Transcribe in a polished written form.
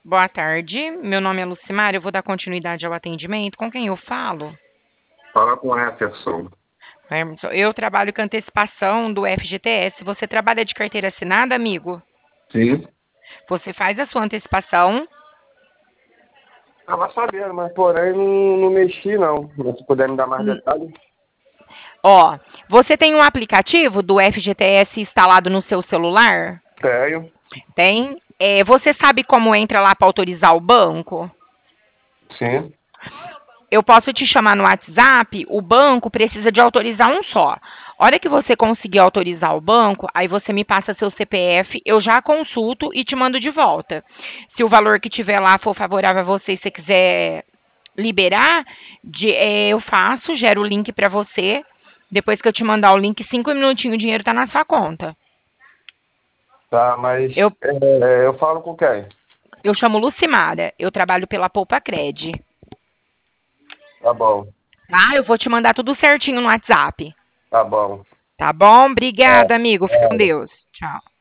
Boa tarde, meu nome é Lucimar, eu vou dar continuidade ao atendimento. Com quem eu falo? Fala com o Jefferson. Emerson, eu trabalho com antecipação do FGTS. Você trabalha de carteira assinada, amigo? Sim. Você faz a sua antecipação? Tava sabendo, mas porém não mexi não. Se puder me dar mais Hum, detalhes. Ó, você tem um aplicativo do FGTS instalado no seu celular? Tenho. Tem? Você sabe como entra lá para autorizar o banco? Sim. Eu posso te chamar no WhatsApp, o banco precisa de autorizar um só. Hora que você conseguir autorizar o banco, aí você me passa seu CPF, eu já consulto e te mando de volta. Se o valor que tiver lá for favorável a você e você quiser liberar, eu faço, gero o link para você. Depois que eu te mandar o link, 5 minutinhos, o dinheiro tá na sua conta. Tá, mas Eu, eu falo com quem? eu chamo Lucimara, eu trabalho pela Poupa Cred. Tá bom. Tá? Eu vou te mandar tudo certinho no WhatsApp. Tá bom. Tá bom? Obrigada, amigo. Fica com É. Deus. Tchau.